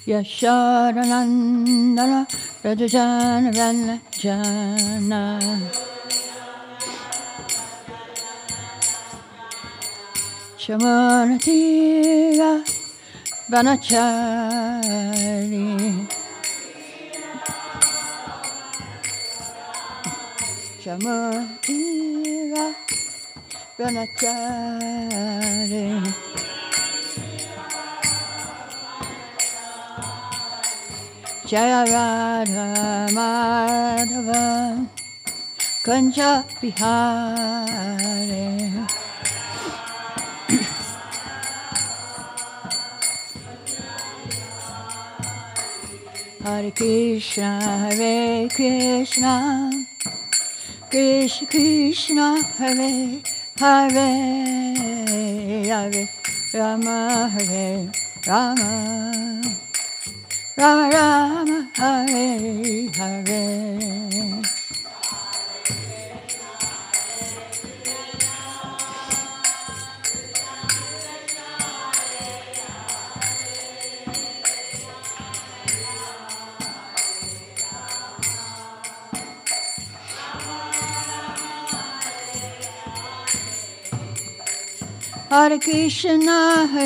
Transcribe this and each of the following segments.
Yasharanandana Rajajana Ranajana Shamanatira Vanachari Shamanatira Vanachari Jaya Radha Madhava Kunja Bihari Hare Krishna Krishna Krishna Hare Hare Hare Rama Hare Rama Rama Rama Hare Hare Hare Krishna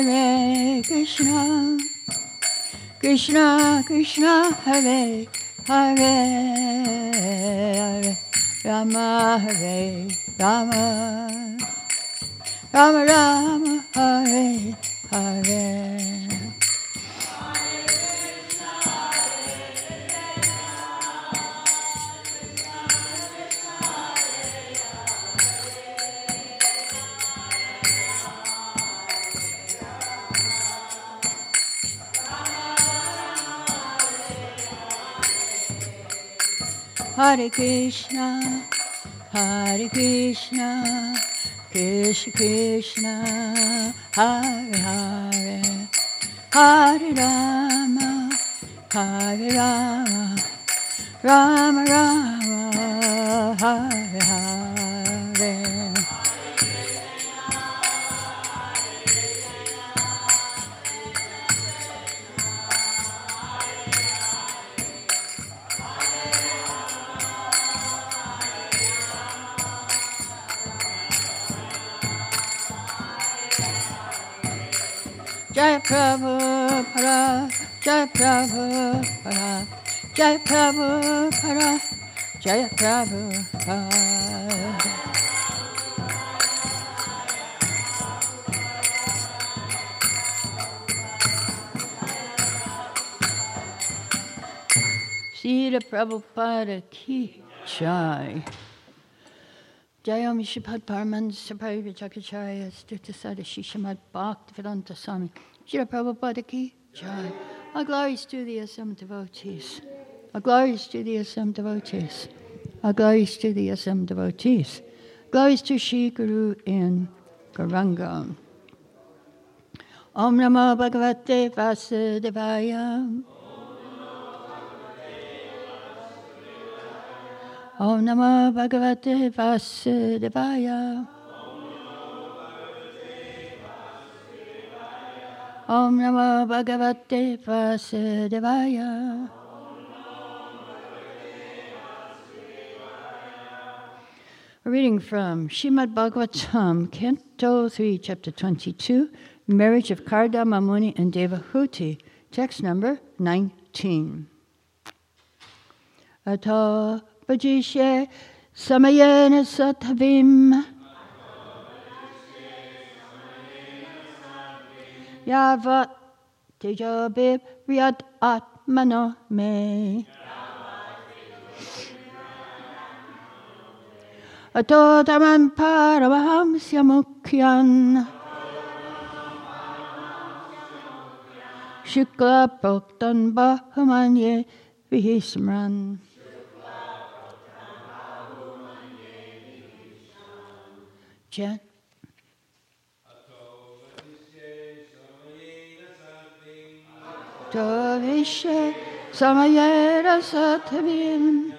Krishna Krishna Hare Hare Hare Rama Hare Rama Rama Rama Hare Hare Hare Krishna Krishna Krishna Hare Hare Hare Rama Rama Rama Hare Hare Jai Prabhupada, Jai Prabhupada, Jai Prabhupada, Jai Prabhupada. Srila Prabhupada ki Jai. Jayam Shipad Paraman Sapariva Jakacharya Stutasada Shishamad Bhaktivedanta Swami. Srila Prabhupada ki Jai. Our glories to the Assam devotees. Our glories to the Assam devotees. Our glories to the Assam devotees. Glories to Shri Guru in Gauranga. Om Namo Bhagavate Vasudevaya. Om Namo Bhagavate Vasudevaya. Om Namo Bhagavate Vasudevaya. A reading from Srimad Bhagavatam, Canto 3, Chapter 22, Marriage of Kardama Muni and Devahuti, text number 19. Ato Bhajishe Samayena Satavim Yavat Tejabib Riyad Atmano Me Ato Taman Paramaham Syamukyan Shukla Proktan Bahumanye Vihismran. Chant. Tovishe Samayera Satavim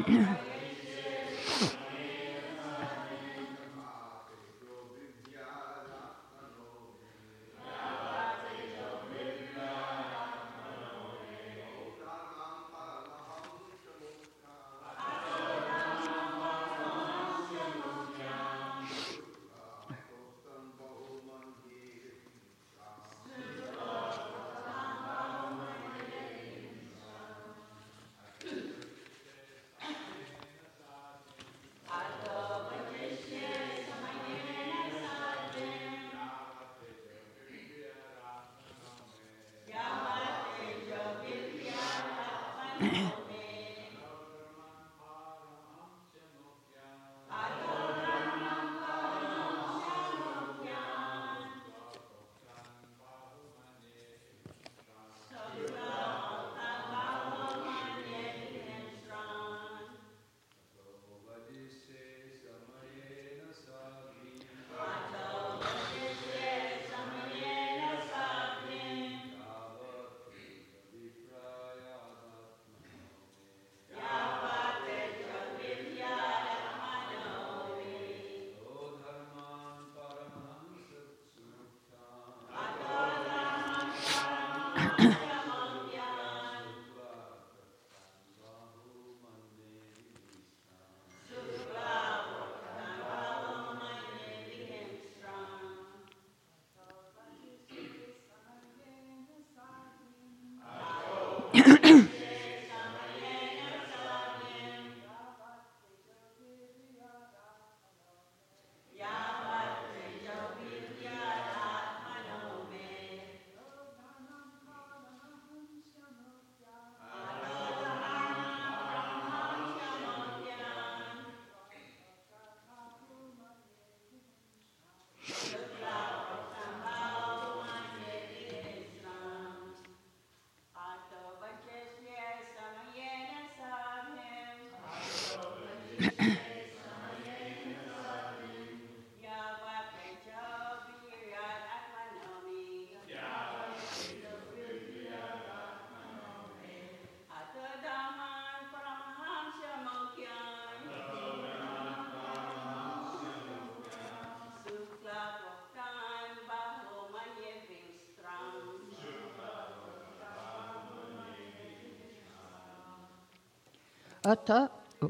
Ata.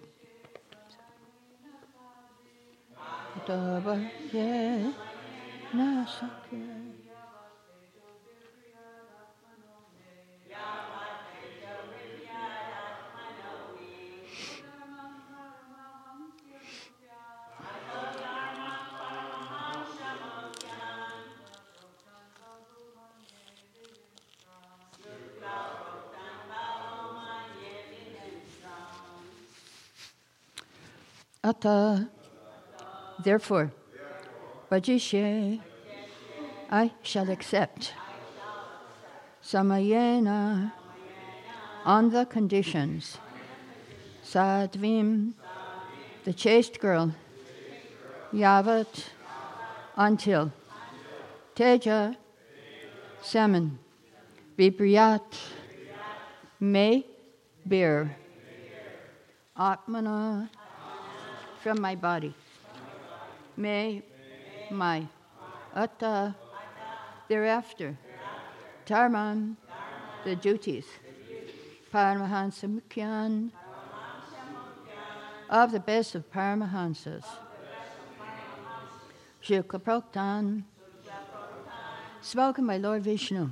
Atavaye nasake. Ata. Therefore, Vajishe, I shall accept Samayena on the conditions. Sadvim, the chaste girl, Yavat, until. Teja, salmon. Vipriyat, may bear. Atmana, from my body. May, my. Atta, thereafter. Dharman, the duties. Paramahansa Mukhyan, of the best of Paramahansas. Shukla Proktan, spoken by Lord Vishnu.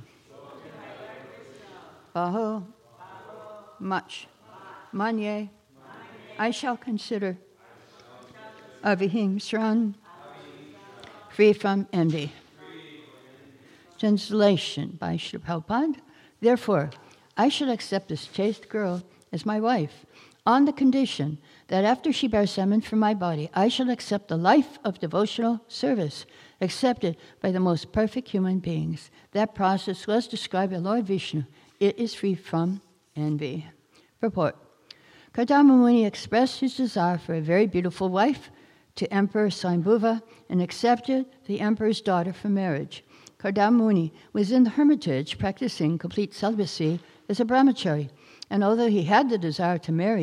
Baho, much. Manye, I shall consider. Avihimsran, free from envy. Translation by Srila Prabhupada. Therefore, I should accept this chaste girl as my wife, on the condition that after she bears semen from my body, I shall accept the life of devotional service accepted by the most perfect human beings. That process was described by Lord Vishnu. It is free from envy. Purport. Kardama Muni expressed his desire for a very beautiful wife to Emperor Swayambhuva and accepted the emperor's daughter for marriage. Kardama Muni was in the hermitage practicing complete celibacy as a brahmachari, and although he had the desire to marry,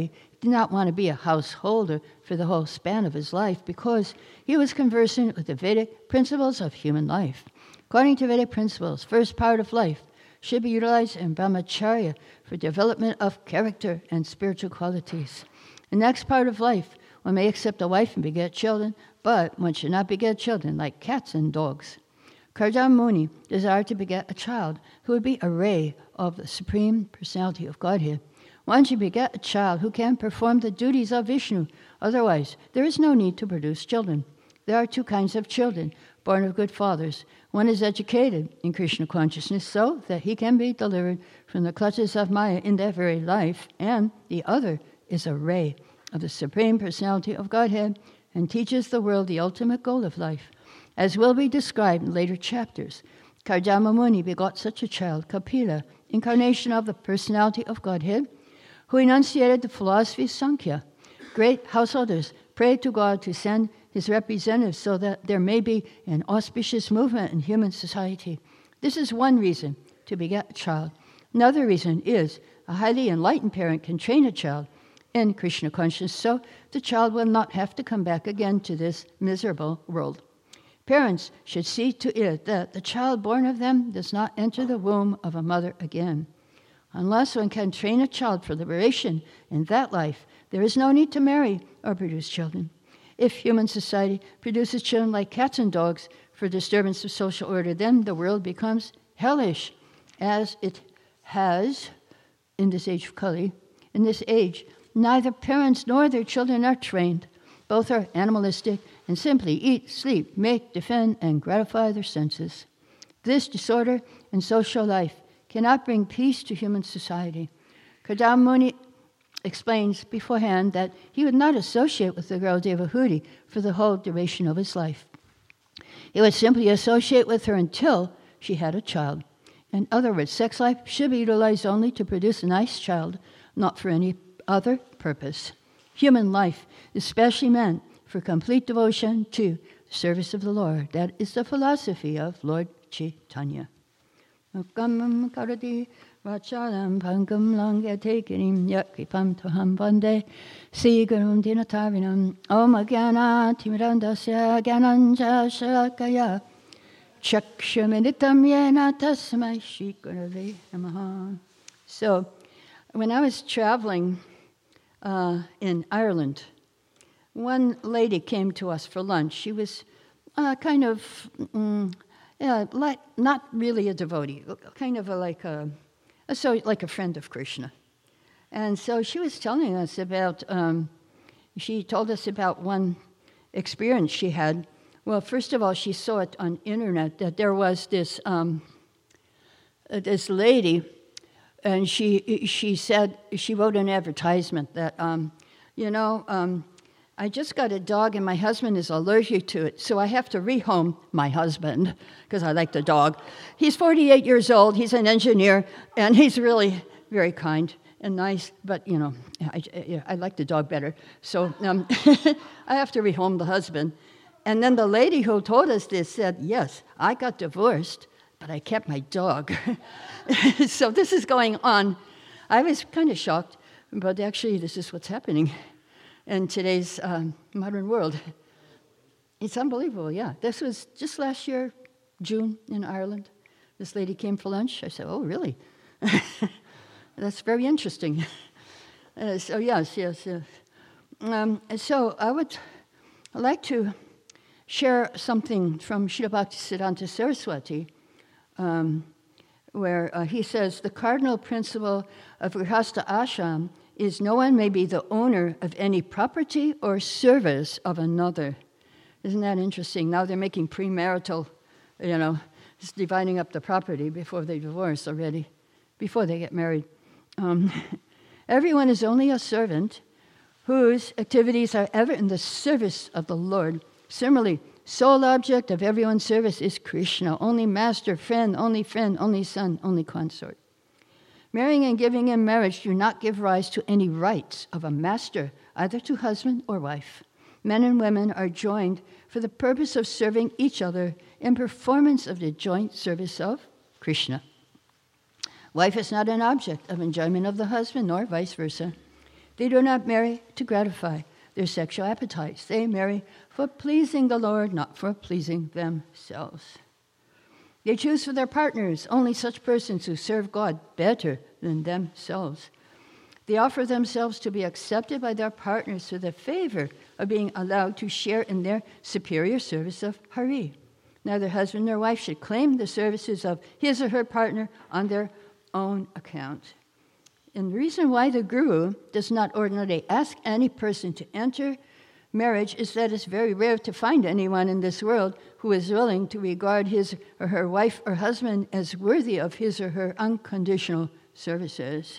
did not want to be a householder for the whole span of his life because he was conversant with the Vedic principles of human life. According to Vedic principles, first part of life should be utilized in brahmacharya for development of character and spiritual qualities. The next part of life, one may accept a wife and beget children, but one should not beget children like cats and dogs. Kardama Muni desired to beget a child who would be a ray of the Supreme Personality of Godhead. One should beget a child who can perform the duties of Vishnu. Otherwise, there is no need to produce children. There are two kinds of children, born of good fathers. One is educated in Krishna consciousness so that he can be delivered from the clutches of Maya in that very life, and the other is a ray of the Supreme Personality of Godhead and teaches the world the ultimate goal of life. As will be described in later chapters, Kardama Muni begot such a child, Kapila, incarnation of the Personality of Godhead, who enunciated the philosophy of Sankhya. Great householders prayed to God to send his representatives so that there may be an auspicious movement in human society. This is one reason to beget a child. Another reason is a highly enlightened parent can train a child in Krishna consciousness so the child will not have to come back again to this miserable world. Parents should see to it that the child born of them does not enter the womb of a mother again. Unless one can train a child for liberation in that life, there is no need to marry or produce children. If human society produces children like cats and dogs for disturbance of social order, then the world becomes hellish, as it has in this age of Kali. In this age, neither parents nor their children are trained. Both are animalistic and simply eat, sleep, make, defend, and gratify their senses. This disorder in social life cannot bring peace to human society. Kardama Muni explains beforehand that he would not associate with the girl Devahuti for the whole duration of his life. He would simply associate with her until she had a child. In other words, sex life should be utilized only to produce a nice child, not for any other purpose. Human life is specially meant for complete devotion to the service of the Lord. That is the philosophy of Lord Chaitanya. Mukamam karati vachalam pankam langatekirim yakripam toham vande sigarum dinatavinam om agyana timirandasya gyananja shalakaya chakshuminitam yena tasmai shri gurave namaha. So, when I was traveling in Ireland, one lady came to us for lunch. She was kind of, not really a devotee, kind of like a friend of Krishna. And so she was telling us about, she told us about one experience she had. Well, first of all, she saw it on internet that there was this lady, and she said, she wrote an advertisement that, I just got a dog and my husband is allergic to it, so I have to rehome my husband because I like the dog. He's 48 years old, he's an engineer, and he's really very kind and nice, but, I like the dog better. So I have to rehome the husband. And then the lady who told us this said, yes, I got divorced, but I kept my dog. So this is going on. I was kind of shocked, but actually this is what's happening in today's modern world. It's unbelievable, yeah. This was just last year, June, in Ireland. This lady came for lunch. I said, oh, really? That's very interesting. So yes. So I would like to share something from Srila Bhaktisiddhanta Saraswati, where he says, the cardinal principle of Grihastha Ashram is no one may be the owner of any property or service of another. Isn't that interesting? Now they're making premarital, just dividing up the property before they divorce already, before they get married. Everyone is only a servant whose activities are ever in the service of the Lord. Similarly, sole object of everyone's service is Krishna, only master, friend, only son, only consort. Marrying and giving in marriage do not give rise to any rights of a master, either to husband or wife. Men and women are joined for the purpose of serving each other in performance of the joint service of Krishna. Wife is not an object of enjoyment of the husband, nor vice versa. They do not marry to gratify their sexual appetites. They marry for pleasing the Lord, not for pleasing themselves. They choose for their partners only such persons who serve God better than themselves. They offer themselves to be accepted by their partners for the favor of being allowed to share in their superior service of Hari. Neither husband nor wife should claim the services of his or her partner on their own account. And the reason why the Guru does not ordinarily ask any person to enter marriage is that it's very rare to find anyone in this world who is willing to regard his or her wife or husband as worthy of his or her unconditional services.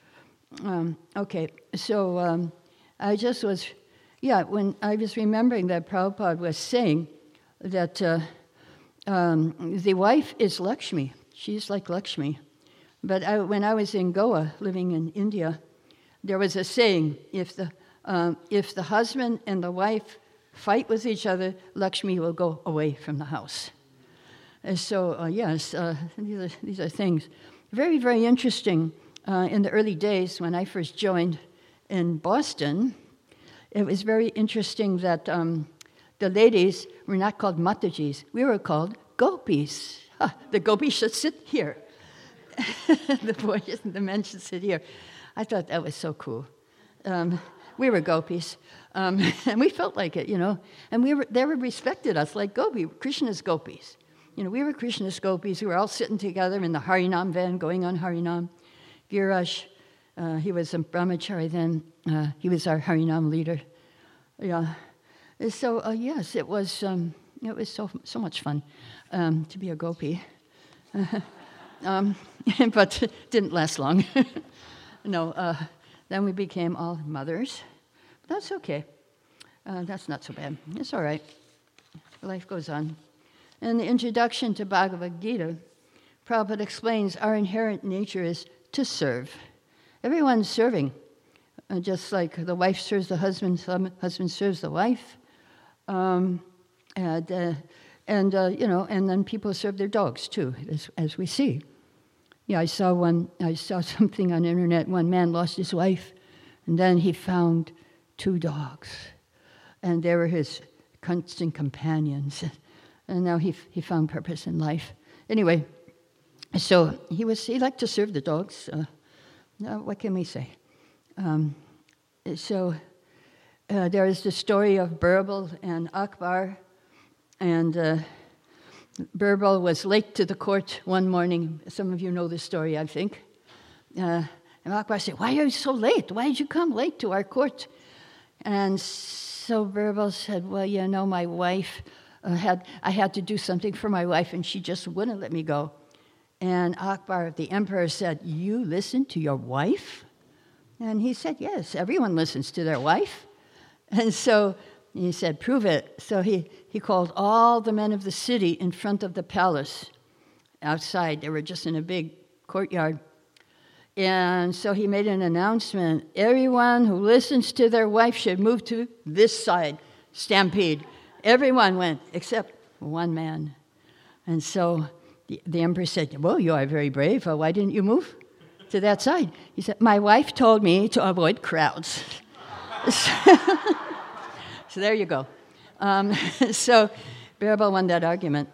I just was, when I was remembering that Prabhupada was saying that the wife is Lakshmi. She's like Lakshmi. But when I was in Goa, living in India, there was a saying, if the husband and the wife fight with each other, Lakshmi will go away from the house. And so, these are things very, very interesting. In the early days when I first joined in Boston, it was very interesting that the ladies were not called Matajis. We were called gopis. The gopis should sit here. The boys and the men should sit here. I thought that was so cool. We were gopis, and we felt like it, And they respected us like Krishna's gopis. We were Krishna's gopis. We were all sitting together in the Harinam van, going on Harinam. Viraj, he was a brahmachari then. He was our Harinam leader. Yeah. So yes, it was so much fun to be a gopi. But it didn't last long. No. Then we became all mothers. But that's okay. That's not so bad. It's all right. Life goes on. In the introduction to Bhagavad Gita, Prabhupada explains our inherent nature is to serve. Everyone's serving, just like the wife serves the husband, the husband serves the wife, and then people serve their dogs too, as we see. Yeah, I saw something on the internet. One man lost his wife, and then he found 2 dogs, and they were his constant companions, and now he found purpose in life. Anyway. So he liked to serve the dogs. What can we say? There is the story of Birbal and Akbar, and Birbal was late to the court one morning. Some of you know this story, I think. And Akbar said, "Why are you so late? Why did you come late to our court?" And so Birbal said, "Well, my wife I had to do something for my wife, and she just wouldn't let me go." And Akbar, the emperor, said, "You listen to your wife?" And he said, "Yes, everyone listens to their wife." And so he said, "Prove it." So he called all the men of the city in front of the palace outside. They were just in a big courtyard. And so he made an announcement. Everyone who listens to their wife should move to this side. Stampede. Everyone went except one man. And so the emperor said, "Well, you are very brave. Why didn't you move to that side?" He said, "My wife told me to avoid crowds." So there you go. So Birbal won that argument.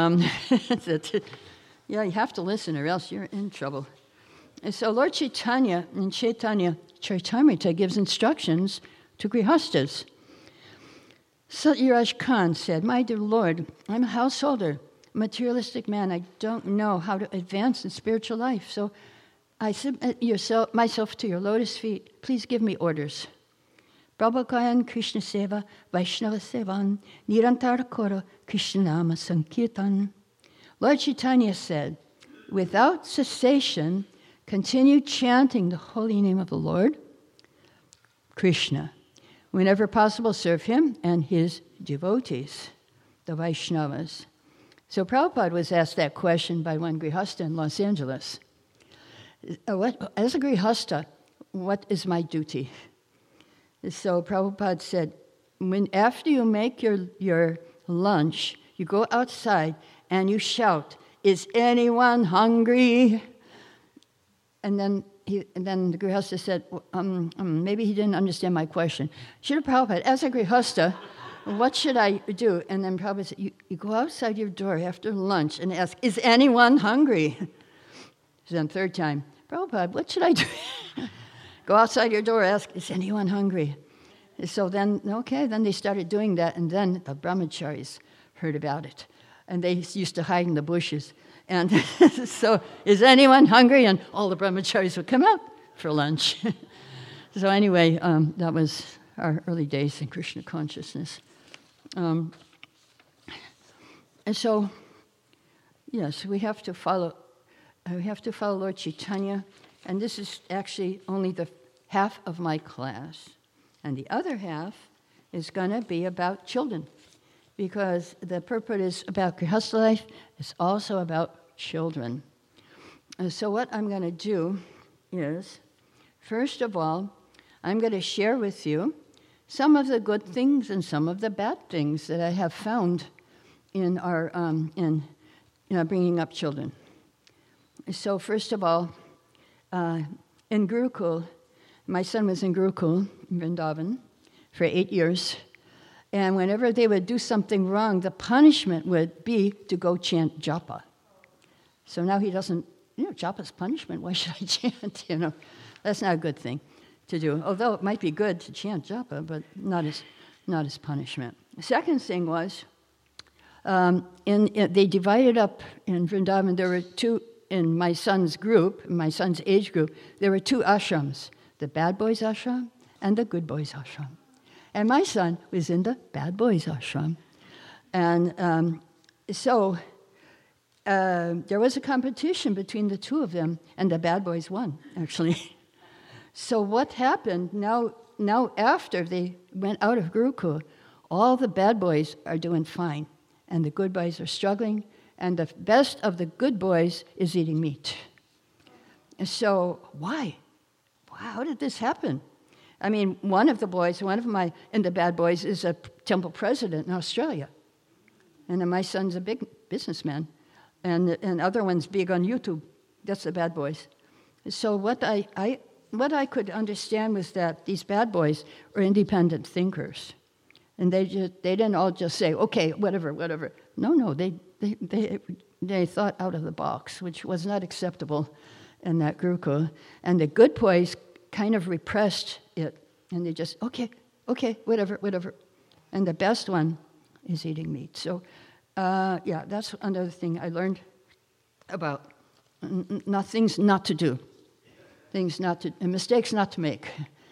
You have to listen or else you're in trouble. And so Lord Chaitanya in Chaitanya Charitamrita gives instructions to Grihastas. Satyaraj Khan said, "My dear Lord, I'm a householder, materialistic man. I don't know how to advance in spiritual life, so I submit myself to your lotus feet. Please give me orders." Prabhukayan Krishna Seva, Vaishnava Sevan, Nirantara Kora, Krishna Nama Sankirtan. Lord Chaitanya said, "Without cessation, continue chanting the holy name of the Lord, Krishna. Whenever possible, serve him and his devotees, the Vaishnavas." So Prabhupada was asked that question by one Grihasta in Los Angeles. As a Grihasta, what is my duty? So Prabhupada said, after you make your lunch, you go outside and you shout, "Is anyone hungry?" And then and then the Grihasta said, maybe he didn't understand my question. Srila Prabhupada, as a Grihasta, what should I do? And then Prabhupada said, you go outside your door after lunch and ask, is anyone hungry? So then third time, Prabhupada, what should I do? Go outside your door, ask, is anyone hungry? So then, then they started doing that, and then the brahmacharis heard about it. And they used to hide in the bushes. And so, is anyone hungry? And all the brahmacharis would come out for lunch. So anyway, that was our early days in Krishna consciousness. And so, yes, we have to follow Lord Chaitanya. And this is actually only the half of my class. And the other half is going to be about children. Because the purport is about Grihastha life, it's also about children. And so what I'm going to do is, first of all, I'm going to share with you some of the good things and some of the bad things that I have found in our bringing up children. So first of all, in Gurukul, my son was in Gurukul, in Vrindavan, for 8 years. And whenever they would do something wrong, the punishment would be to go chant japa. So now he doesn't, japa's punishment, why should I chant? That's not a good thing to do. Although it might be good to chant japa, but not as punishment. The second thing was, they divided up in Vrindavan. There were two, in my son's group, my son's age group, there were two ashrams, the bad boys ashram and the good boys ashram. And my son was in the bad boys ashram. And so there was a competition between the two of them, and the bad boys won, actually. So what happened, now after they went out of Gurukul, all the bad boys are doing fine, and the good boys are struggling, and the best of the good boys is eating meat. And so why? How did this happen? I mean, one of the bad boys is a temple president in Australia. And then my son's a big businessman. And other one's big on YouTube. That's the bad boys. So what I could understand was that these bad boys were independent thinkers. And they didn't all just say, okay, whatever. No, they thought out of the box, which was not acceptable in that Gurukul. And the good boys kind of repressed it, and they just, okay, whatever. And the best one is eating meat. So, that's another thing I learned about things not to do, and mistakes not to make.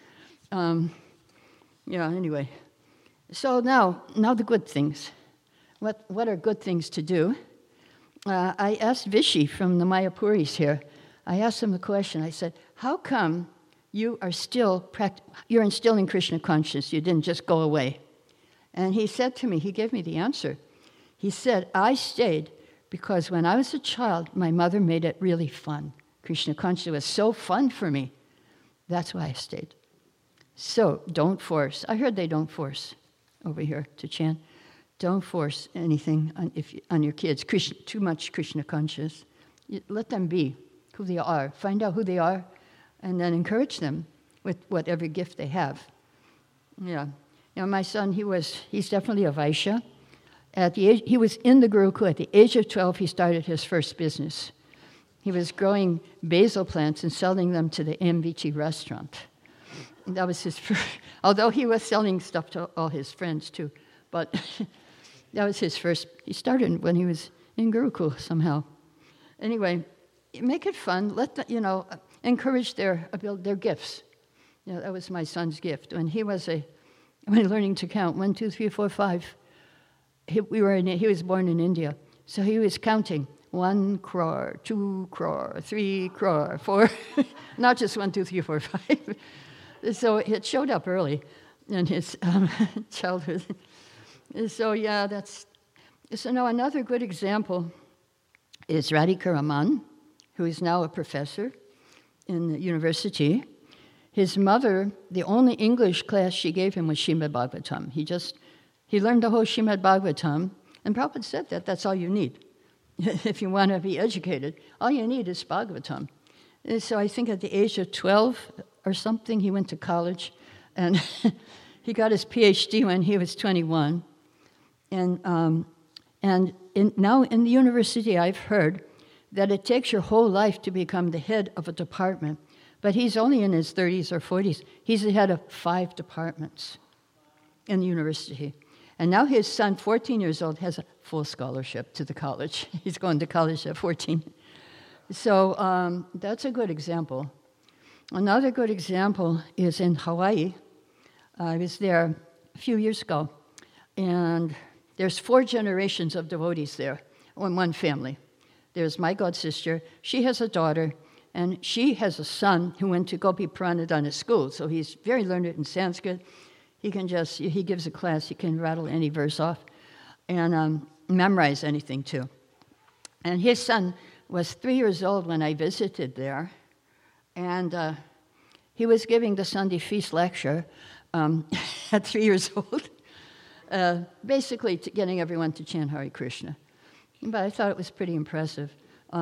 Anyway. So now the good things. What are good things to do? I asked Vishy from the Mayapuris here, I asked him the question, I said, how come you're instilling Krishna consciousness, you didn't just go away? And he said to me, he gave me the answer. He said, I stayed because when I was a child, my mother made it really fun. Krishna consciousness was so fun for me. That's why I stayed. So don't force. I heard they don't force over here to chant. Don't force anything on your kids, too much Krishna conscious. Let them be who they are. Find out who they are, and then encourage them with whatever gift they have. Yeah. My son, he's definitely a Vaishya. He was in the Gurukul. At the age of 12, he started his first business. He was growing basil plants and selling them to the MVT restaurant. And that was his first, although he was selling stuff to all his friends too, but that was his first. He started when he was in Gurukul somehow. Anyway, make it fun. Encourage their gifts. That was my son's gift. When he was learning to count 1, 2, 3, 4, 5. He was born in India, so he was counting 1 crore, 2 crore, 3 crore, 4, not just 1, 2, 3, 4, 5. So it showed up early in his childhood. So now another good example is Radhika Raman, who is now a professor in the university. His mother, the only English class she gave him was Srimad Bhagavatam. He learned the whole Srimad Bhagavatam, and Prabhupada said that's all you need. If you want to be educated, all you need is Bhagavatam. And so I think at the age of 12 or something, he went to college, and he got his PhD when he was 21. And now in the university, I've heard that it takes your whole life to become the head of a department. But he's only in his 30s or 40s. He's the head of 5 departments in the university. And now his son, 14 years old, has a full scholarship to the college. He's going to college at 14. So that's a good example. Another good example is in Hawaii. I was there a few years ago, and there's 4 generations of devotees there in one family. There's my god sister. She has a daughter, and she has a son who went to Gopi Pranadhana school, so he's very learned in Sanskrit. He gives a class, he can rattle any verse off and memorize anything too. And his son was 3 years old when I visited there, and he was giving the Sunday feast lecture at 3 years old, basically getting everyone to chant Hare Krishna. But I thought it was pretty impressive.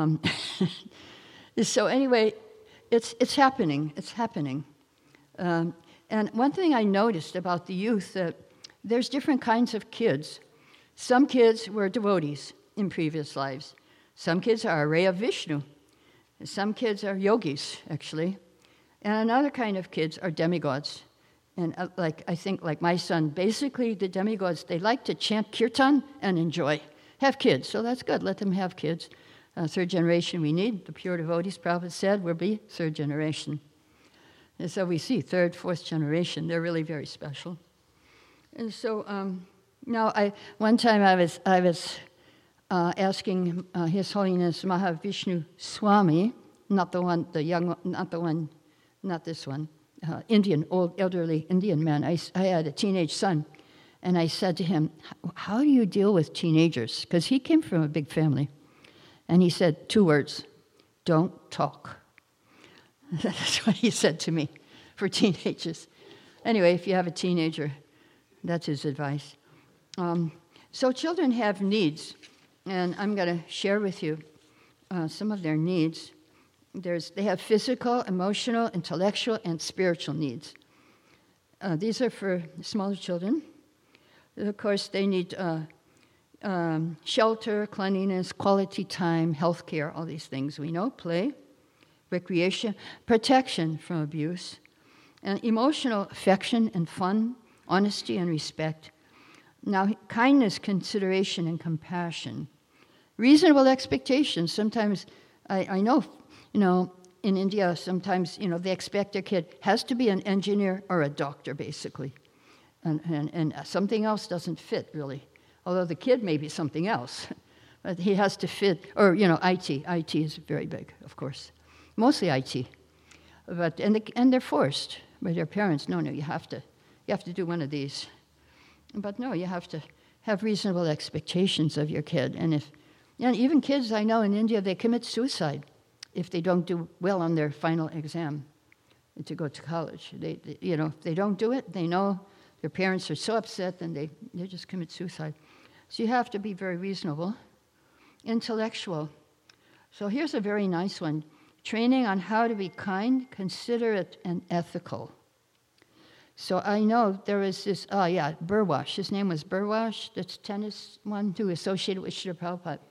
So anyway, it's happening. It's happening. And one thing I noticed about the youth, that there's different kinds of kids. Some kids were devotees in previous lives. Some kids are Araya Vishnu. Some kids are yogis, actually. And another kind of kids are demigods. And I think like my son, basically the demigods, they like to chant kirtan and enjoy. Have kids, so that's good. Let them have kids. 3rd generation we need. The pure devotees, Prabhupada said, will be 3rd generation. And so we see 3rd, 4th generation. They're really very special. And so now, one time I was asking His Holiness Mahavishnu Swami, not this one, Indian, old elderly Indian man. I had a teenage son, and I said to him, "How do you deal with teenagers?" Because he came from a big family, and he said 2 words: "Don't talk." That's what he said to me for teenagers. Anyway, if you have a teenager, that's his advice. So children have needs, and I'm going to share with you some of their needs. They have physical, emotional, intellectual, and spiritual needs. These are for smaller children. Of course, they need shelter, cleanliness, quality time, health care, all these things we know, play, recreation, protection from abuse, and emotional affection and fun, honesty and respect. Now, kindness, consideration, and compassion. Reasonable expectations. Sometimes, I know, in India, sometimes, they expect their kid has to be an engineer or a doctor, basically. And something else doesn't fit, really. Although the kid may be something else. But he has to fit, or, IT. IT is very big, of course. Mostly IT. But and they're forced by their parents. No, you have to do one of these. But no, you have to have reasonable expectations of your kid. And even kids I know in India, they commit suicide if they don't do well on their final exam to go to college. If they don't do it, they know their parents are so upset, and they just commit suicide. So you have to be very reasonable. Intellectual. So here's a very nice one. Training on how to be kind, considerate, and ethical. So I know there was this, Burwash. His name was Burwash, that's tennis one who associated with Srila Prabhupada.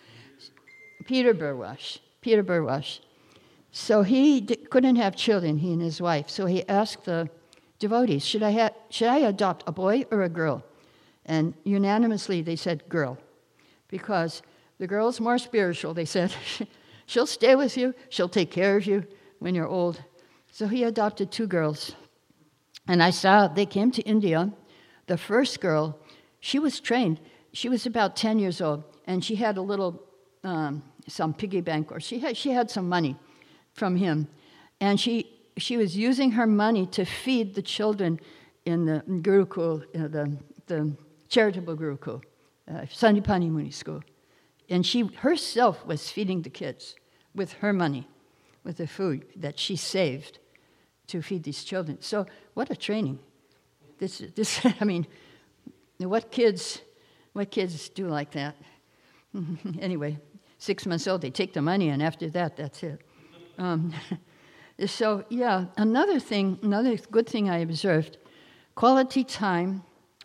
Peter Burwash. So he couldn't have children, he and his wife. So he asked the devotees, should I adopt a boy or a girl? And unanimously they said girl, because the girl's more spiritual, they said. She'll stay with you, she'll take care of you when you're old. So he adopted 2 girls. And I saw, they came to India. The first girl, she was trained. She was about 10 years old, and she had a little, some piggy bank, or she had some money from him. And she was using her money to feed the children in the Gurukul, the charitable Gurukul, Sandipani Muni school. And she herself was feeding the kids with her money, with the food that she saved to feed these children. So what a training. This I mean, what kids do like that? Anyway, 6 months old, they take the money, and after that, that's it. So yeah, another good thing I observed, quality time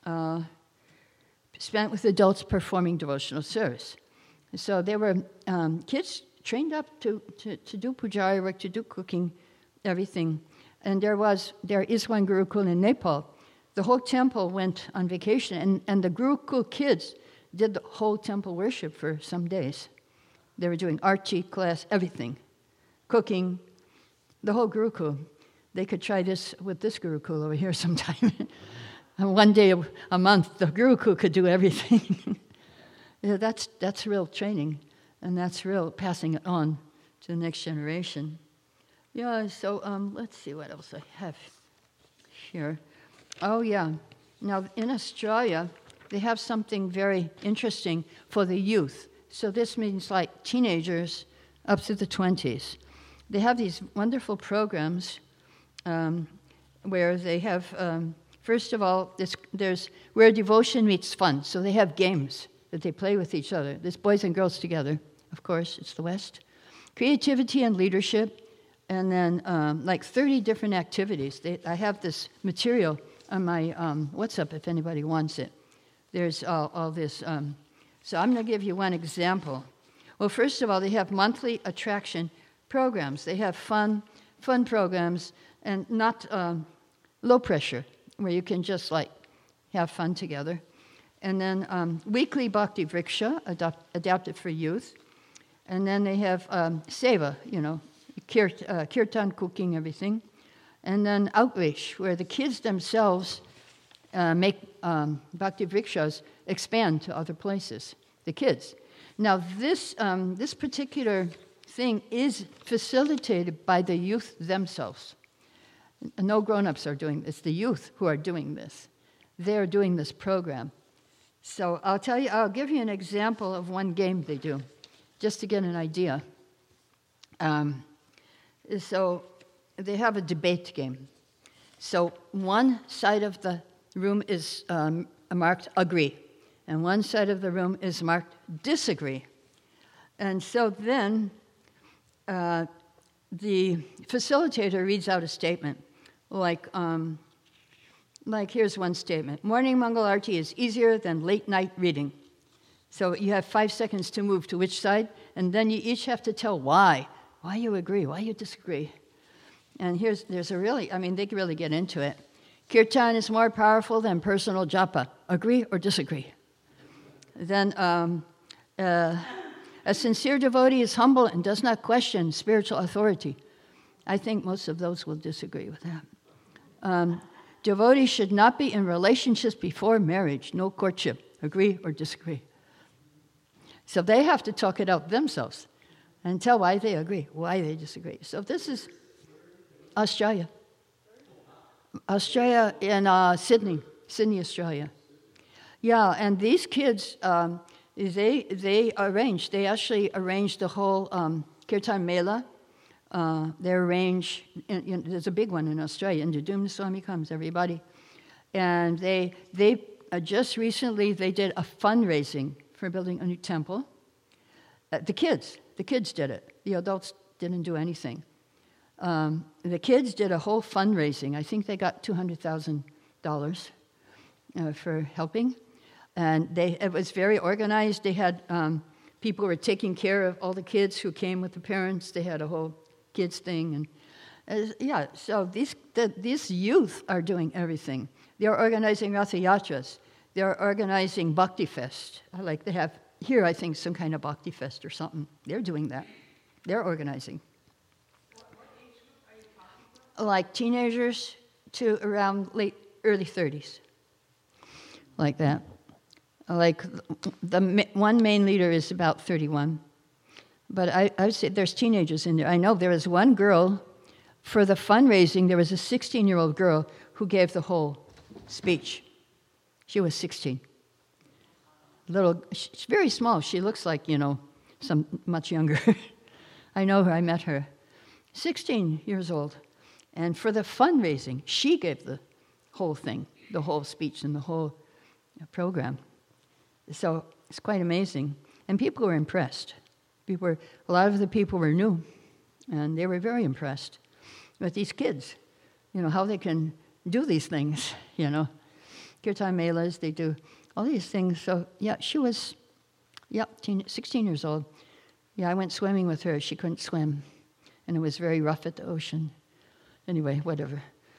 spent with adults performing devotional service. So there were kids trained up to do pujari work, to do cooking, everything. And there is one Gurukul in Nepal. The whole temple went on vacation, and the Gurukul kids did the whole temple worship for some days. They were doing arti class, everything, cooking, the whole Gurukul. They could try this with this Gurukul over here sometime. And one day a month, the Gurukul could do everything. Yeah, that's real training, and that's real passing it on to the next generation. Yeah, so let's see what else I have here. Oh, yeah. Now, in Australia, they have something very interesting for the youth. So this means like teenagers up to the 20s. They have these wonderful programs where they have, first of all, there's where devotion meets fun. So they have games that they play with each other. There's boys and girls together, of course, it's the West. Creativity and leadership, and then like 30 different activities. I have this material on my WhatsApp if anybody wants it. There's all this. So I'm going to give you one example. Well, first of all, they have monthly attraction programs. They have fun programs, and not low pressure, where you can just like have fun together. And then weekly Bhakti Vriksha, adapted for youth. And then they have seva, kirtan, cooking, everything. And then outreach, where the kids themselves make Bhakti Vrikshas expand to other places, the kids. Now, this particular thing is facilitated by the youth themselves. No grown-ups are doing this. It's the youth who are doing this. They're doing this program. So I'll give you an example of one game they do, just to get an idea. So they have a debate game. So one side of the room is marked agree, and one side of the room is marked disagree. And so then the facilitator reads out a statement, like here's one statement: morning Mangal Arti is easier than late night reading. So you have 5 seconds to move to which side, and then you each have to tell why you agree, why you disagree. And there's a really, they can really get into it. Kirtan is more powerful than personal japa. Agree or disagree? Then a sincere devotee is humble and does not question spiritual authority. I think most of those will disagree with that. Devotees should not be in relationships before marriage, no courtship. Agree or disagree? So they have to talk it out themselves and tell why they agree, why they disagree. So this is Australia. Australia in Sydney, Australia. Yeah, and these kids, they actually arranged the whole Kirtan Mela. They arrange, there's a big one in Australia, and Jadum Swami comes, everybody. And they just recently, they did a fundraising for building a new temple. The kids did it. The adults didn't do anything. The kids did a whole fundraising. I think they got $200,000 for helping. And it was very organized. They had people who were taking care of all the kids who came with the parents. They had a whole kids thing. And so these youth are doing everything. They're organizing Ratha Yatras. They're organizing Bhakti Fest. They have here, I think, some kind of Bhakti Fest or something. They're doing that. They're organizing. Like teenagers to around early 30s. Like that. Like the one main leader is about 31. But I would say there's teenagers in there. I know there was one girl, for the fundraising, there was a 16-year-old girl who gave the whole speech. She was 16. She's very small. She looks like, much younger. I know her, I met her. 16 years old. And for the fundraising, she gave the whole thing, the whole speech and the whole program. So it's quite amazing. And people were impressed. A lot of the people were new. And they were very impressed with these kids, how they can do these things, Kirtan Melas, they do all these things. So, yeah, she was, 16 years old. Yeah, I went swimming with her. She couldn't swim, and it was very rough at the ocean. Anyway, whatever.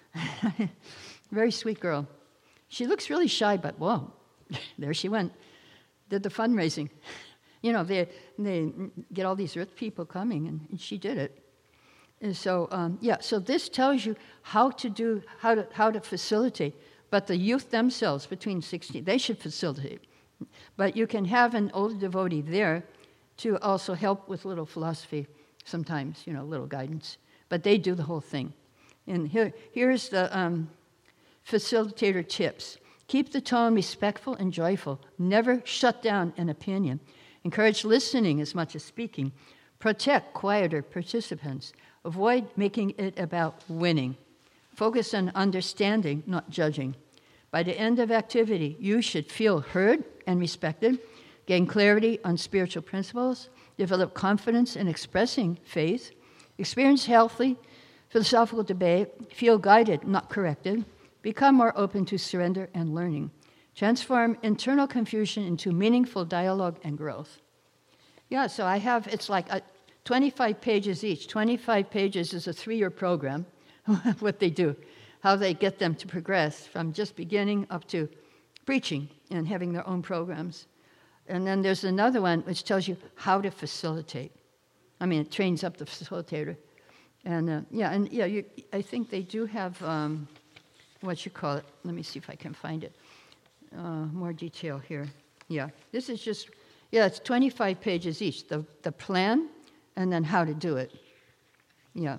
Very sweet girl. She looks really shy, but whoa, there she went. Did the fundraising. They get all these rich people coming, and she did it. And so, so this tells you how to facilitate. But the youth themselves, between 16, they should facilitate. But you can have an older devotee there to also help with little philosophy sometimes, little guidance. But they do the whole thing. And here's the facilitator tips. Keep the tone respectful and joyful. Never shut down an opinion. Encourage listening as much as speaking. Protect quieter participants. Avoid making it about winning. Focus on understanding, not judging. By the end of activity, you should feel heard and respected, gain clarity on spiritual principles, develop confidence in expressing faith, experience healthy philosophical debate, feel guided, not corrected, become more open to surrender and learning, transform internal confusion into meaningful dialogue and growth. Yeah, so I have, it's like 25 pages each. 25 pages is a 3-year program, what they do, how they get them to progress from just beginning up to preaching and having their own programs. And then there's another one which tells you how to facilitate. It trains up the facilitator. And I think they do have, what you call it. Let me see if I can find it. More detail here. Yeah, this is just, it's 25 pages each. The plan and then how to do it. Yeah.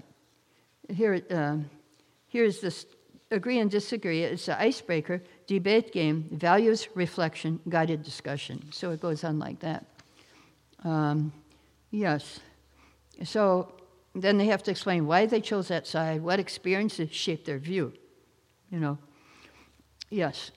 Here's this agree and disagree. It's an icebreaker, debate game, values, reflection, guided discussion. So it goes on like that. Yes. So then they have to explain why they chose that side, what experiences shaped their view. Yes.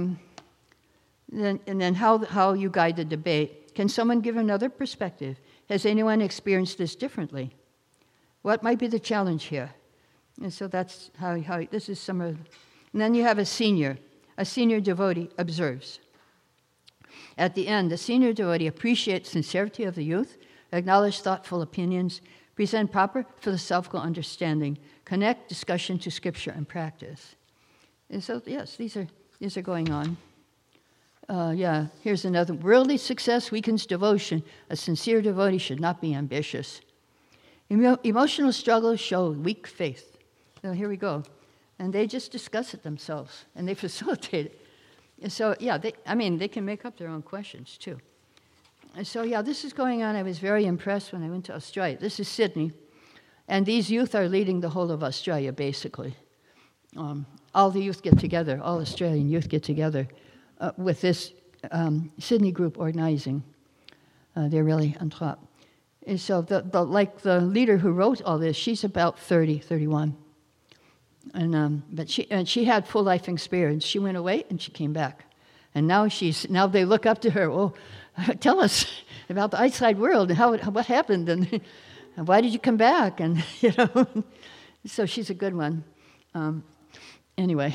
Then how you guide the debate. Can someone give another perspective? Has anyone experienced this differently? What might be the challenge here? And so that's how this is some of. And then you have a senior devotee observes. At the end, the senior devotee appreciates sincerity of the youth, acknowledge thoughtful opinions, present proper philosophical understanding, connect discussion to scripture and practice. And so, yes, these are going on. Here's another. Worldly success weakens devotion. A sincere devotee should not be ambitious. Emotional struggles show weak faith. So here we go. And they just discuss it themselves, and they facilitate it. And so, they can make up their own questions, too. And so, this is going on. I was very impressed when I went to Australia. This is Sydney. And these youth are leading the whole of Australia, basically. All the youth get together, all Australian youth get together with this Sydney group organizing. They're really on top. And so the leader who wrote all this, she's about 30, 31. But she had full life experience. She went away and she came back. And now they look up to her. Oh, tell us about the outside world and what happened and why did you come back? And so she's a good one. Anyway,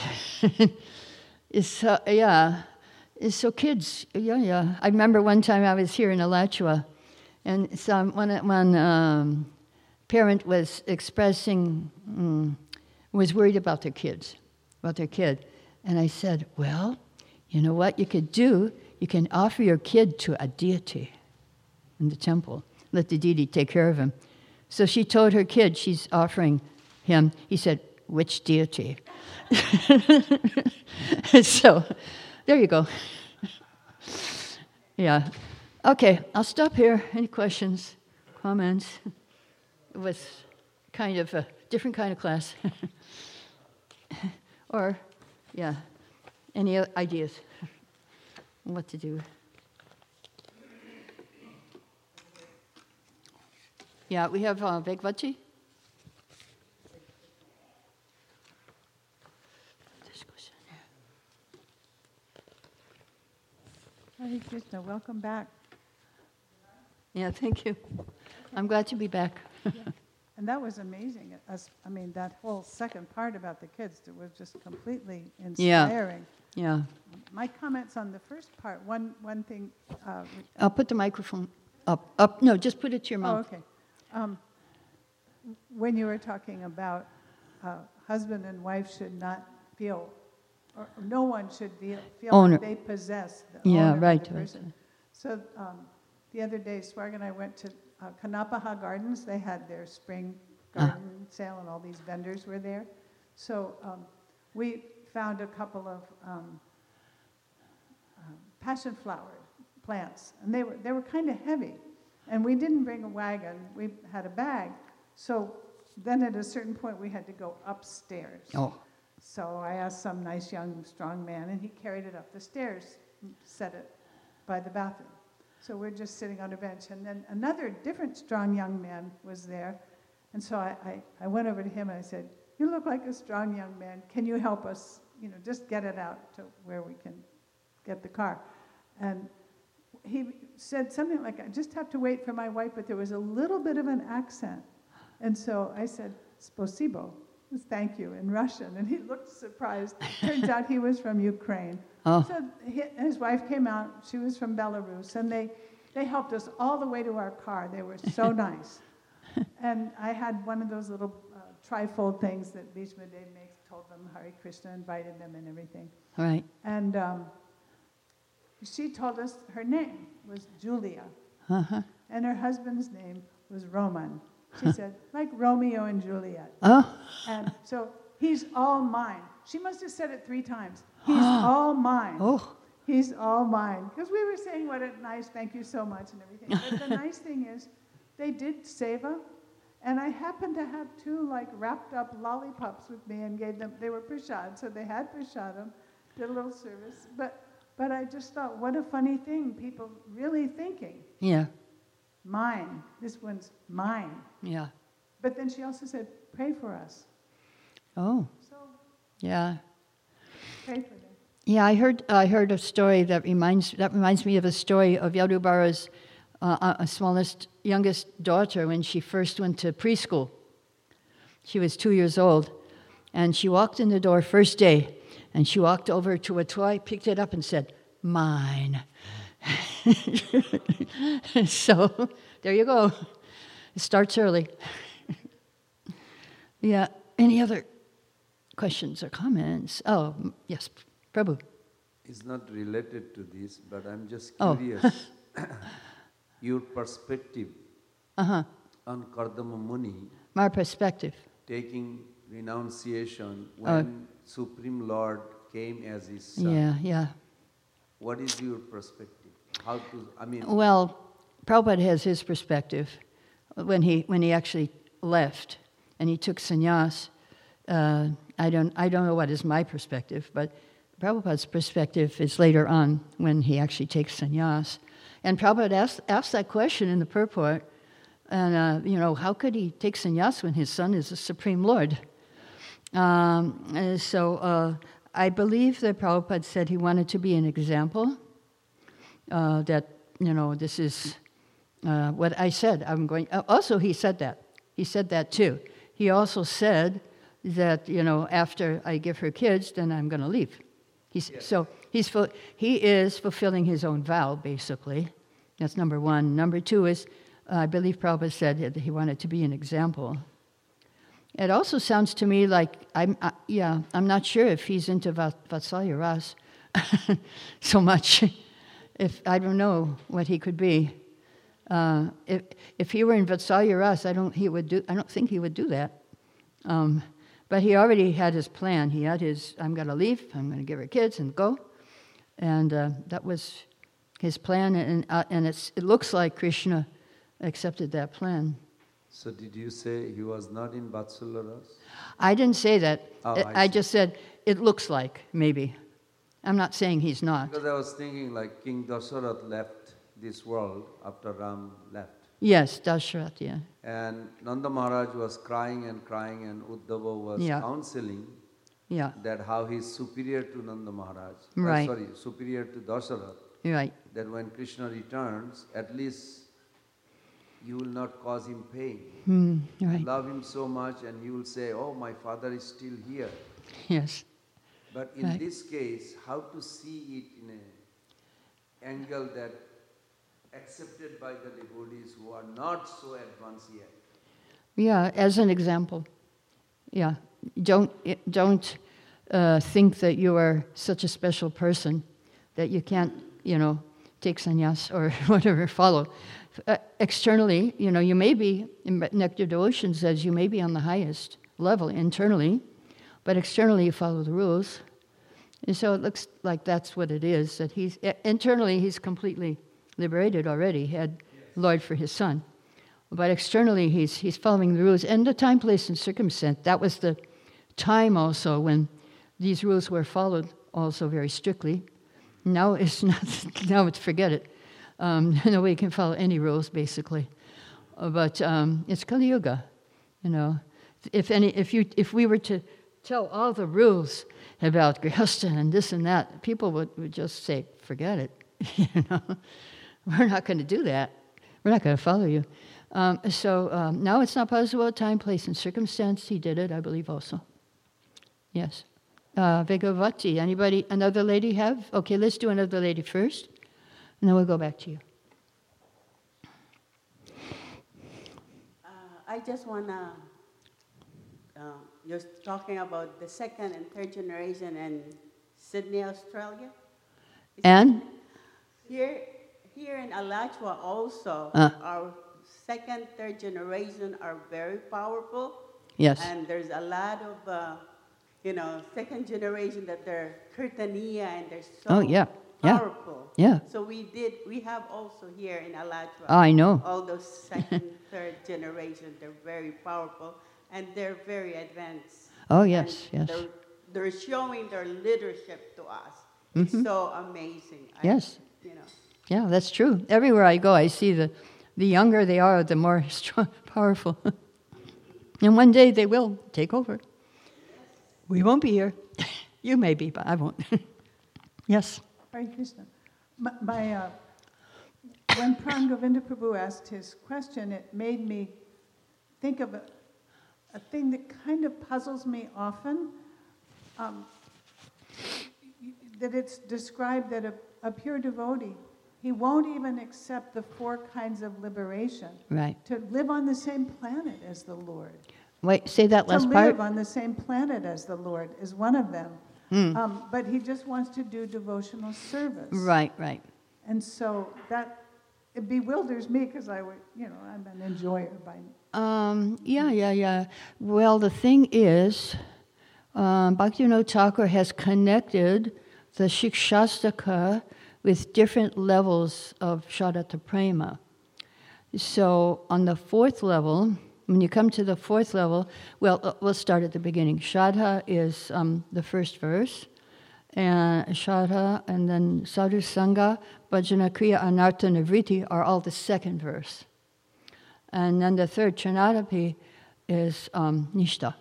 so kids, I remember one time I was here in Alachua, and one parent was was worried about their kid. And I said, well, you know what you could do? You can offer your kid to a deity in the temple. Let the deity take care of him. So she told her kid she's offering him. He said, which deity? So, there you go. Yeah. Okay, I'll stop here. Any questions, comments? It was kind of a different kind of class. Or, any ideas on what to do? Yeah, we have Vegvati. Hare Krishna, welcome back. Yeah, thank you. I'm glad to be back. A And that was amazing. I mean, that whole second part about the kids, it was just completely inspiring. Yeah. My comments on the first part, one thing. I'll put the microphone up. No, just put it to your Oh, mouth. okay. When you were talking about husband and wife should not feel, or no one should feel Owner. like they possess the Yeah, owner right, of the right, person. So the other day, Swarg and I went to Kanapaha Gardens. They had their spring garden sale, and all these vendors were there. So we found a couple of passion flower plants, and they were kind of heavy. And we didn't bring a wagon, we had a bag. So then at a certain point we had to go upstairs. Oh. So I asked some nice young strong man, and he carried it up the stairs and set it by the bathroom. So we're just sitting on a bench, and then another different strong young man was there. And so I went over to him and I said, "You look like a strong young man, can you help us, just get it out to where we can get the car?" And he said something like, "I just have to wait for my wife," but there was a little bit of an accent. And so I said, "Spasibo," thank you, in Russian. And he looked surprised. Turns out he was from Ukraine. Oh. So his wife came out, she was from Belarus, and they helped us all the way to our car. They were so nice. And I had one of those little trifold things that Bhishma Dev makes, told them Hare Krishna, invited them and everything. All right. And she told us her name was Julia, Uh-huh. and her husband's name was Roman. She said, like Romeo and Juliet. Oh. And so, he's all mine. She must have said it 3 times. He's all mine. Oh. He's all mine. Because we were saying what a nice, thank you so much and everything. But the nice thing is, they did seva, and I happened to have 2 wrapped up lollipops with me and gave them, they were prasad, so they had prasadam, did a little service. But I just thought, what a funny thing, people really thinking. Yeah. Mine. This one's mine. Yeah. But then she also said, pray for us. Oh. So Yeah. pray for them. Yeah, I heard a story that reminds me of a story of Yadubara's youngest daughter when she first went to preschool. She was 2 years old, and she walked in the door first day, and she walked over to a toy, picked it up, and said, "Mine." So there you go. It starts early. Yeah. Any other questions or comments? Oh, yes, Prabhu. It's not related to this, but I'm just Oh. curious. Your perspective on Kardama Muni My perspective. taking renunciation when Supreme Lord came as his son. Yeah. What is your perspective? How to, Well, Prabhupada has his perspective when he actually left and he took sannyas. I don't know what is my perspective, but Prabhupada's perspective is later on when he actually takes sannyas. And Prabhupada asked that question in the purport, and how could he take sannyas when his son is the Supreme Lord? So I believe that Prabhupada said he wanted to be an example. That this is what I said. I'm going. Also, he said that. He said that too. He also said that after I give her kids, then I'm going to leave. So he is fulfilling his own vow, basically. That's number one. Number two is, I believe Prabhupada said that he wanted to be an example. It also sounds to me like I'm not sure if he's into Vatsalya Ras so much. If I don't know what he could be. If he were in Vatsalya Ras, I don't think he would do that. But he already had his plan. He had his, I'm going to leave, I'm going to give her kids and go. And that was his plan, and it looks like Krishna accepted that plan. So did you say he was not in Vatsalya Ras? I didn't say that. Oh, I see. just said, it looks like, maybe. I'm not saying he's not. Because I was thinking like King Dasarath left this world after Ram left. Yes, Dashrath, yeah. And Nanda Maharaj was crying, and Uddhava was counseling that how he's superior to Nanda Maharaj. Right. Superior to Dasarath. Right. That when Krishna returns, at least you will not cause him pain. Right. You love him so much and you will say, oh, my father is still here. Yes. But in this case, how to see it in an angle that accepted by the devotees who are not so advanced yet? Yeah, as an example. Yeah. Don't think that you are such a special person that you can't, take sannyas or whatever, follow. Externally, you may be, Nectar Devotion says you may be on the highest level internally, but externally you follow the rules. And so it looks like that's what it is, that internally he's completely liberated already, had Lord for his son. But externally he's following the rules. And the time, place, and circumstance, that was the time also when these rules were followed also very strictly. Now it's not, now it's forget it. Nobody can follow any rules, basically. But it's Kali Yuga, If we were to tell all the rules about Grihastha and this and that, people would just say, forget it. We're not going to do that. We're not going to follow you. So now it's not possible. Time, place, and circumstance. He did it, I believe, also. Yes. Vegavati, anybody, another lady have? Okay, let's do another lady first, and then we'll go back to you. I just want to, you're talking about the second and third generation in Sydney, Australia? And? Here in Alachua also, our second, third generation are very powerful. Yes. And there's a lot of, second generation that they're Kirtaniya and they're so powerful. Yeah. So we have also here in Alachua. I know. All those second, third generation, they're very powerful and they're very advanced. Oh, yes, and yes. They're showing their leadership to us. It's so amazing. Yes. Yeah, that's true. Everywhere I go, I see the younger they are, the more strong, powerful. And one day they will take over. We won't be here. You may be, but I won't. Yes. Hare Krishna. When Pran Govinda Prabhu asked his question, it made me think of a thing that kind of puzzles me often. That it's described that a pure devotee, he won't even accept the 4 kinds of liberation. Right. To live on the same planet as the Lord. Wait, say that last part. To live on the same planet as the Lord is one of them. But he just wants to do devotional service. Right, right. And so it bewilders me because I'm an enjoyer by. Yeah. Well, the thing is, Bhaktivinoda Thakur has connected the Shikshastaka with different levels of Shraddha Prema. So on the 4th level, when you come to the 4th level, well, we'll start at the beginning. Shraddha is the first verse, and Shraddha, and then Sadhu Sangha, Bhajana Kriya, Anartha Nivriti are all the 2nd verse. And then the 3rd, Chanadapi, is Nishta.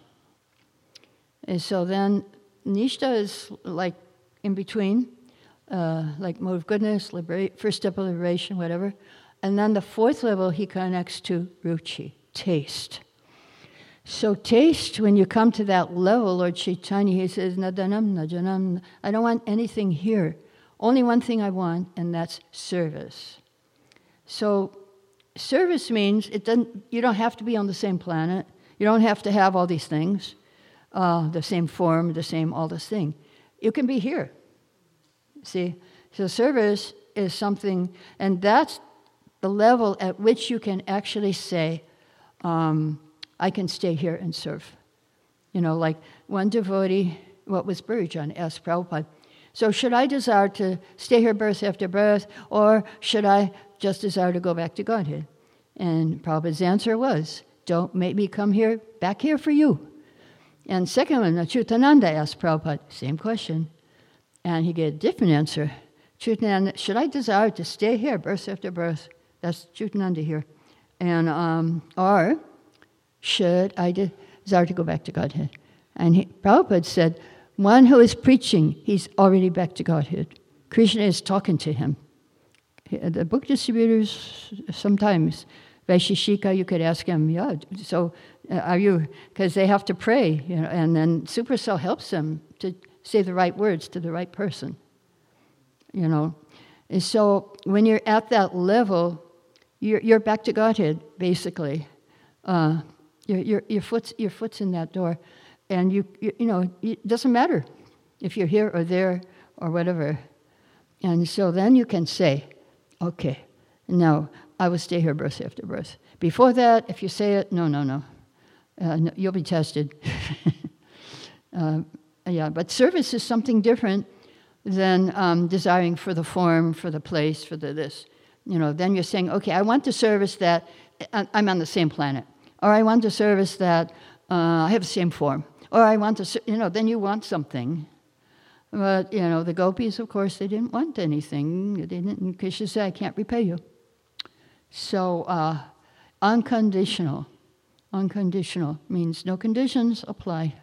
And so then Nishta is like in between, like mode of goodness, first step of liberation, whatever. And then the 4th level he connects to Ruchi, taste. So taste, when you come to that level, Lord Chaitanya, he says, Nadanam, Najanam, I don't want anything here. Only one thing I want, and that's service. So service means you don't have to be on the same planet. You don't have to have all these things, the same form, all this thing. You can be here. See? So service is something, and that's the level at which you can actually say, I can stay here and serve. Like one devotee, what was Burijan, asked Prabhupada, so should I desire to stay here birth after birth, or should I just desire to go back to Godhead? And Prabhupada's answer was, don't make me come back here for you. And second one, Achyutananda asked Prabhupada, same question. And he gave a different answer. Achyutananda, should I desire to stay here birth after birth? That's Achyutananda here. And, or should I desire to go back to Godhead? And Prabhupada said, one who is preaching, he's already back to Godhead. Krishna is talking to him. The book distributors sometimes Vaisheshika, you could ask him, yeah, so are you, because they have to pray, and then Super Cell helps them to say the right words to the right person, And so when you're at that level, you're back to Godhead, basically. Your foot's in that door, and it doesn't matter if you're here or there or whatever. And so then you can say, okay, now I will stay here birth after birth. Before that, if you say it, no, you'll be tested. But service is something different than desiring for the form, for the place, for the this. Then you're saying, okay, I want the service that I'm on the same planet. Or I want the service that I have the same form. Or I want to, then you want something. But, the gopis, of course, they didn't want anything. They didn't, Krishna said, I can't repay you. So, unconditional. Unconditional means no conditions apply.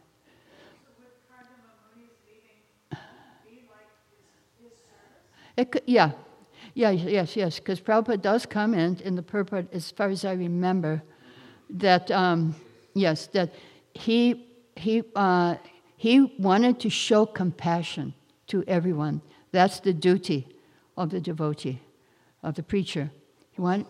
Yes, because Prabhupada does comment in the purport, as far as I remember, that that he wanted to show compassion to everyone. That's the duty of the devotee, of the preacher. He wanted,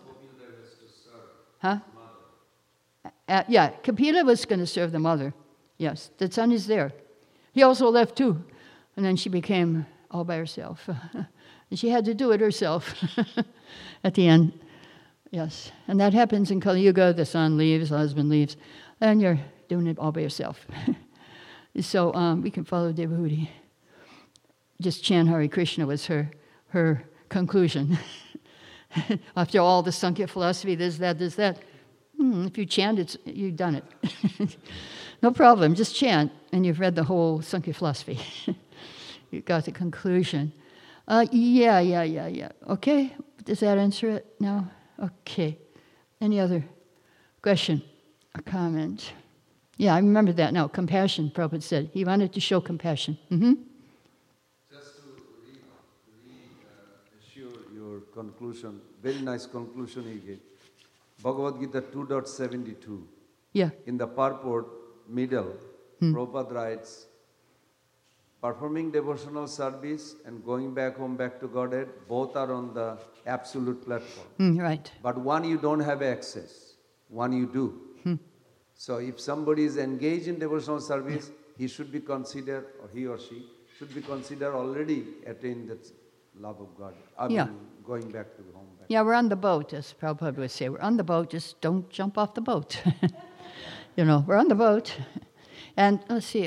Kapila was going to serve the mother. Yes, the son is there. He also left too, and then she became all by herself. And she had to do it herself at the end. Yes. And that happens in Kali Yuga. The son leaves, the husband leaves, and you're doing it all by yourself. So we can follow Devahuti. Just chant Hare Krishna was her conclusion. After all the Sankhya philosophy, this, that. If you chant, you've done it. No problem. Just chant, and you've read the whole Sankhya philosophy. You got the conclusion. Yeah. Okay, does that answer it now? Okay. Any other question or comment? Yeah, I remember that now. Compassion, Prabhupada said. He wanted to show compassion. Mm-hmm. Just to reassure your conclusion, very nice conclusion you gave. Bhagavad Gita 2.72. Yeah. In the purport, middle, Prabhupada writes, performing devotional service and going back home, back to Godhead, both are on the absolute platform. Right. But one you don't have access, one you do. So if somebody is engaged in devotional service, he should be considered, or he or she should be considered already attained the love of God. Going back to home. Yeah, we're on the boat, as Prabhupada would say. We're on the boat, just don't jump off the boat. We're on the boat. And let's see,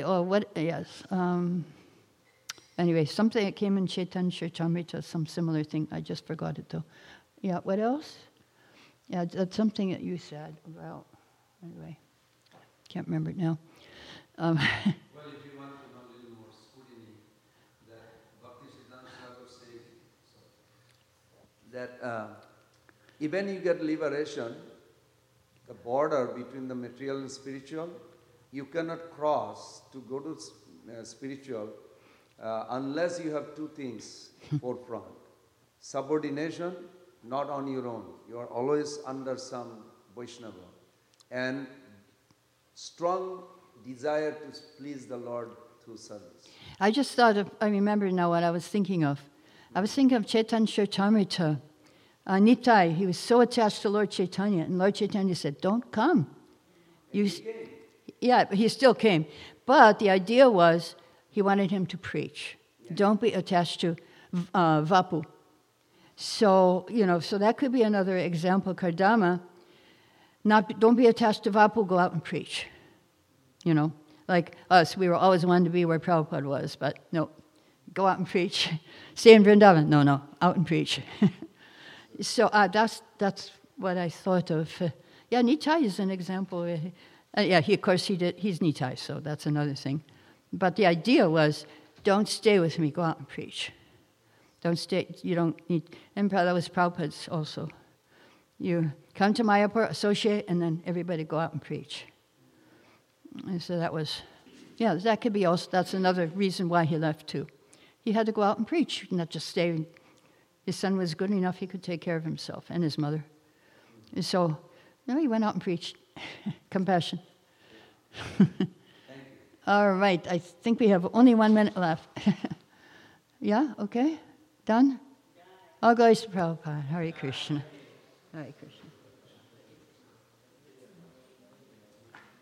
anyway, something that came in Chaitanya Charitamrita, some similar thing. I just forgot it though. Yeah, what else? Yeah, that's something that you said about, anyway, can't remember it now. Well, if you want to know a little more scrutiny, that Bhaktisiddhanta Thakur says that even you get liberation, the border between the material and spiritual, you cannot cross to go to spiritual unless you have two things forefront. Subordination, not on your own. You are always under some Vaishnava. And strong desire to please the Lord through service. I just thought of, I remember now what I was thinking of. I was thinking of Chaitanya Charitamrita. Nitai, he was so attached to Lord Chaitanya, and Lord Chaitanya said, don't come. Yeah, he still came. But the idea was, he wanted him to preach. Yeah. Don't be attached to Vapu. So, so that could be another example. Kardama, don't be attached to Vapu, go out and preach. Like us, we were always wanting to be where Prabhupada was, but no, go out and preach. Stay in Vrindavan. No, out and preach. So that's what I thought of. Nitai is an example. Of course he did. He's Nitai, so that's another thing. But the idea was, don't stay with me, go out and preach. Don't stay, you don't need, and that was Prabhupada's also. You come to Mayapur, associate, and then everybody go out and preach. And so that was, that could be also, that's another reason why he left too. He had to go out and preach, not just stay. His son was good enough, he could take care of himself and his mother. And so No, he went out and preached compassion. All right, I think we have only 1 minute left. Yeah, okay? Done? All glories to Prabhupada. Hare Krishna. Hare Krishna.